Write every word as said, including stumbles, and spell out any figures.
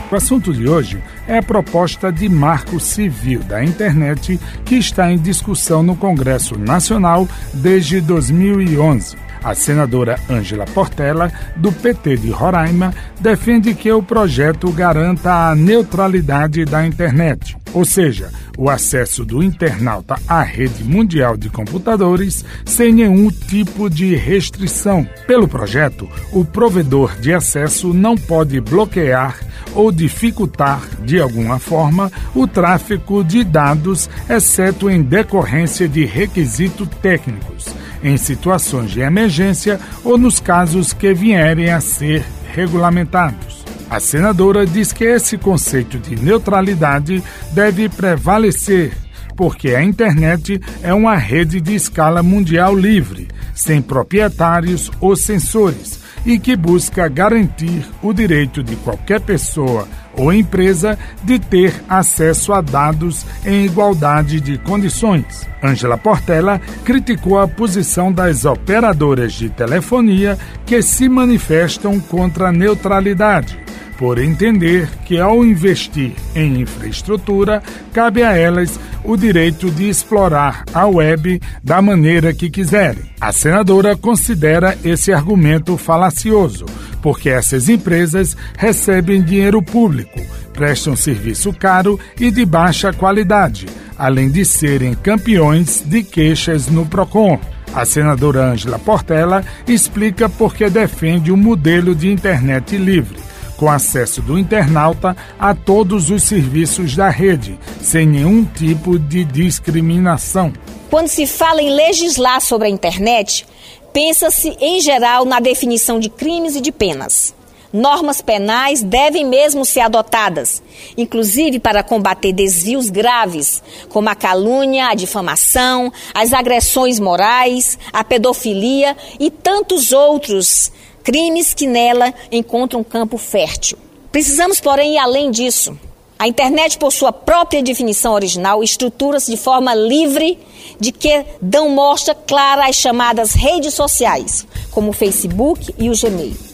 O assunto de hoje é a proposta de marco civil da internet que está em discussão no Congresso Nacional desde dois mil e onze. A senadora Ângela Portela, do P T de Roraima, defende que o projeto garanta a neutralidade da internet, ou seja, o acesso do internauta à rede mundial de computadores sem nenhum tipo de restrição. Pelo projeto, o provedor de acesso não pode bloquear ou dificultar, de alguma forma, o tráfego de dados, exceto em decorrência de requisitos técnicos, em situações de emergência ou nos casos que vierem a ser regulamentados. A senadora diz que esse conceito de neutralidade deve prevalecer, porque a internet é uma rede de escala mundial livre, sem proprietários ou censores, e que busca garantir o direito de qualquer pessoa ou empresa de ter acesso a dados em igualdade de condições. Ângela Portela criticou a posição das operadoras de telefonia que se manifestam contra a neutralidade, por entender que, ao investir em infraestrutura, cabe a elas o direito de explorar a web da maneira que quiserem. A senadora considera esse argumento falacioso, porque essas empresas recebem dinheiro público, prestam serviço caro e de baixa qualidade, além de serem campeões de queixas no Procon. A senadora Ângela Portela explica por que defende um modelo de internet livre, com acesso do internauta a todos os serviços da rede, sem nenhum tipo de discriminação. Quando se fala em legislar sobre a internet, pensa-se, em geral, na definição de crimes e de penas. Normas penais devem mesmo ser adotadas, inclusive para combater desvios graves, como a calúnia, a difamação, as agressões morais, a pedofilia e tantos outros crimes que nela encontram campo fértil. Precisamos, porém, ir além disso. A internet, por sua própria definição original, estrutura-se de forma livre, de que dão mostra clara às chamadas redes sociais, como o Facebook e o Gmail.